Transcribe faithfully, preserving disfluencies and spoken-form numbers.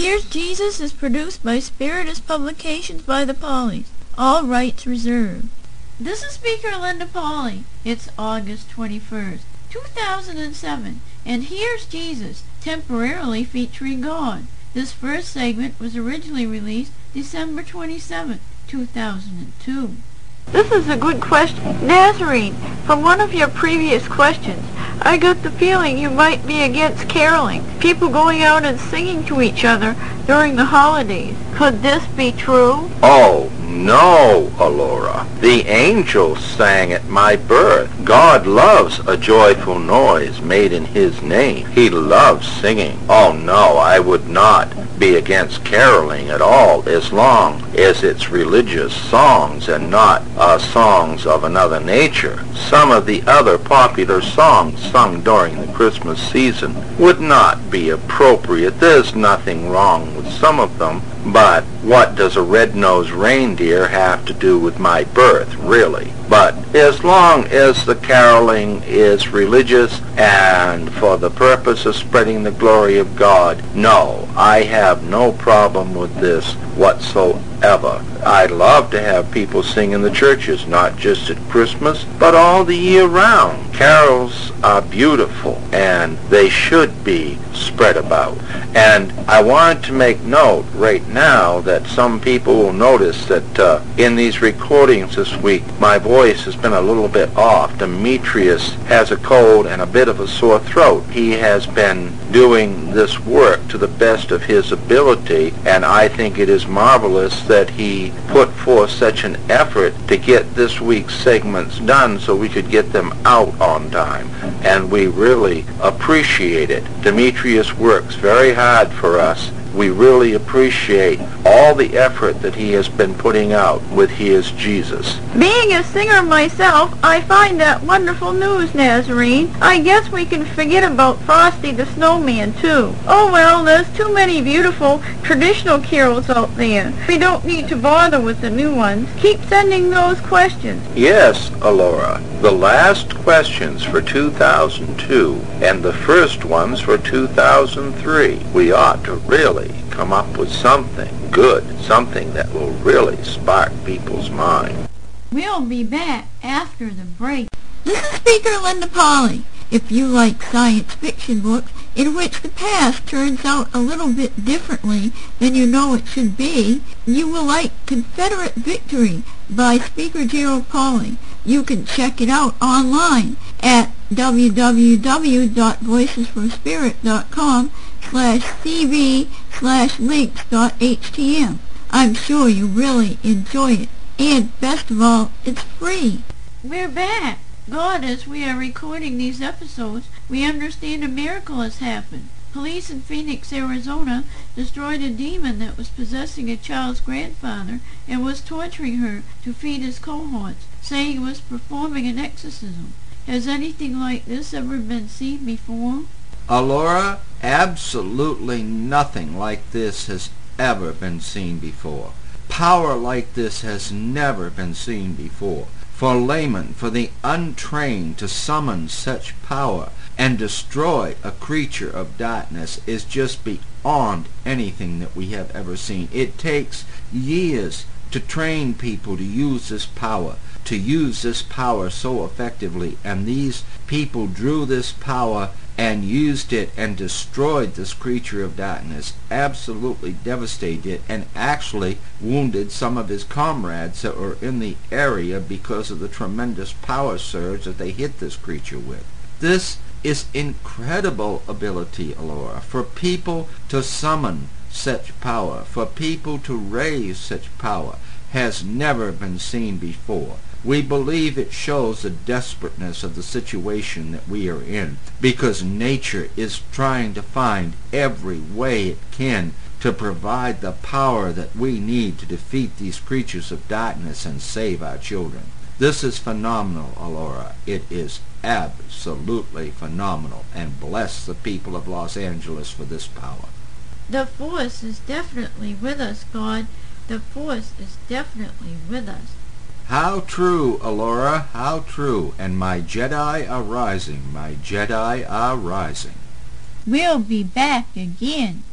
Here's Jesus is produced by Spiritus Publications by the Pauleys. All rights reserved. This is Speaker Linda Pauley. It's August twenty-first, two thousand seven, and here's Jesus, temporarily featuring God. This first segment was originally released December twenty-seventh, two thousand two. This is a good question. Nazarene, from one of your previous questions, I got the feeling you might be against caroling, people going out and singing to each other during the holidays. Could this be true? Oh, no, Alora. The angels sang at my birth. God loves a joyful noise made in His name. He loves singing. Oh, no, I would not be against caroling at all, as long as it's religious songs and not uh, songs of another nature. Some of the other popular songs sung during the Christmas season would not be appropriate. There's nothing wrong with some of them, but what does a red-nosed reindeer have to do with my birth, really? But as long as the caroling is religious and for the purpose of spreading the glory of God, no, I have no problem with this whatsoever. I love to have people sing in the churches, not just at Christmas, but all the year round. Carols are beautiful, and they should be spread about. And I wanted to make note right now that some people will notice that uh, in these recordings this week, my voice has been a little bit off. Demetrius has a cold and a bit of a sore throat. He has been doing this work to the best of his ability, and I think it is marvelous that he put forth such an effort to get this week's segments done so we could get them out on time, and we really appreciate it. Demetrius works very hard for us. We really appreciate all the effort that he has been putting out with his Jesus. Being a singer myself, I find that wonderful news, Nazarene. I guess we can forget about Frosty the Snowman, too. Oh well, there's too many beautiful traditional carols out there. We don't need to bother with the new ones. Keep sending those questions. Yes, Alora. The last questions for two thousand two and the first ones for two thousand three. We ought to really come up with something good, something that will really spark people's mind. We'll be back after the break. This is Speaker Linda Pauley. If you like science fiction books in which the past turns out a little bit differently than you know it should be, you will like Confederate Victory by Speaker Gerald Pauley. You can check it out online at w w w dot voices for spirit dot com slash c v slash links dot h t m. I'm sure you really enjoy it. And best of all, it's free. We're back. God, as we are recording these episodes, we understand a miracle has happened. Police in Phoenix, Arizona destroyed a demon that was possessing a child's grandfather and was torturing her to feed his cohorts, saying it was performing an exorcism. Has anything like this ever been seen before? Alora, absolutely nothing like this has ever been seen before. Power like this has never been seen before. For laymen, for the untrained to summon such power and destroy a creature of darkness is just beyond anything that we have ever seen. It takes years to train people to use this power, to use this power so effectively, and these people drew this power and used it and destroyed this creature of darkness, absolutely devastated it, and actually wounded some of his comrades that were in the area because of the tremendous power surge that they hit this creature with. This is incredible ability, Alora, for people to summon such power, for people to raise such power, has never been seen before. We believe it shows the desperateness of the situation that we are in, because nature is trying to find every way it can to provide the power that we need to defeat these creatures of darkness and save our children. This is phenomenal, Alora. It is absolutely phenomenal, and bless the people of Los Angeles for this power. The Force is definitely with us, God. The Force is definitely with us. How true, Alora, how true. And my Jedi are rising, my Jedi are rising. We'll be back again.